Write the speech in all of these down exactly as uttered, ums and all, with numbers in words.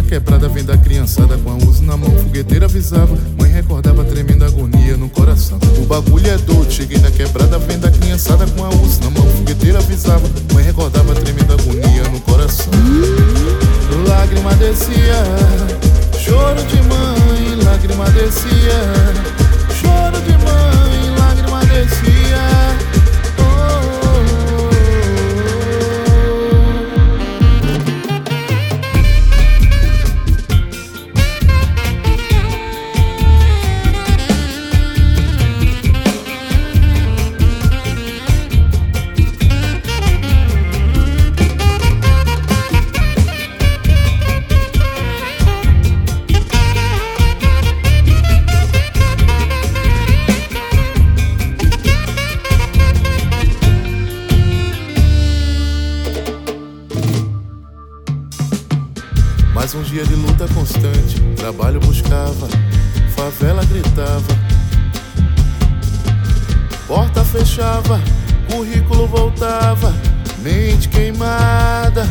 quebrada, vendo a criançada com a uzi na mão, fogueteira avisava. Mãe recordava tremenda agonia no coração. O bagulho é doido, cheguei na quebrada, vendo a criançada com a uzi na mão, fogueteira avisava. Mãe recordava tremenda agonia no coração. Lágrima descia, choro de mãe, lágrima descia. Choro de mãe, lágrima descia. Mais um dia de luta constante, trabalho buscava, favela gritava, porta fechava, currículo voltava, mente queimada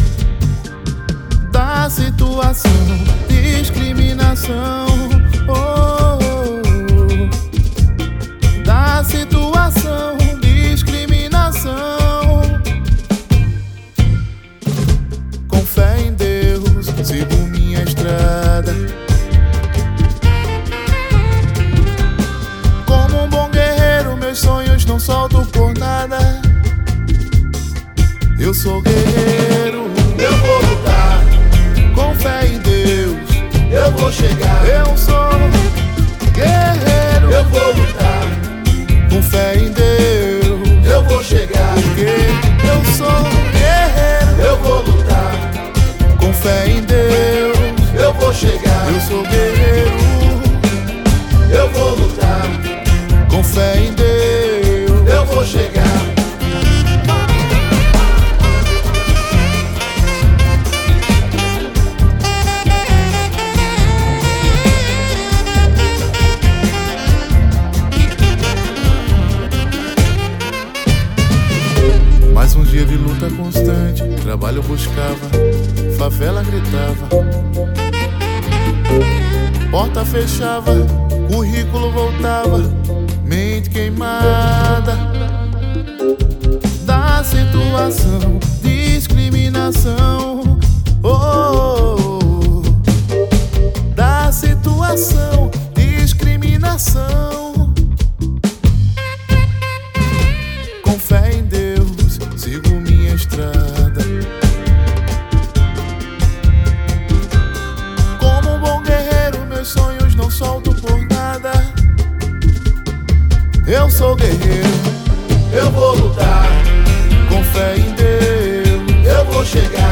da situação, discriminação, oh, oh, oh, da situação, discriminação. Com fé em Deus, sigo minha estrada. Como um bom guerreiro, meus sonhos não solto por nada. Eu sou guerreiro, eu vou lutar. Com fé em Deus, eu vou chegar. Eu sou guerreiro, eu vou lutar. Com fé em Deus, eu vou chegar. Porque eu sou guerreiro, eu vou lutar. Com fé em Deus, eu vou chegar. Eu sou guerreiro, eu vou lutar. Com fé em Deus, eu vou chegar. Mais um dia de luta constante, trabalho buscava, favela gritava, porta fechava, currículo voltava, mente queimada da situação, discriminação, oh, oh, oh, da situação, discriminação. Com fé em Deus, sigo minha estrada. Como um bom guerreiro, meus sonhos não solto por nada. Eu sou guerreiro, eu vou lutar. Com fé em Deus, eu vou chegar.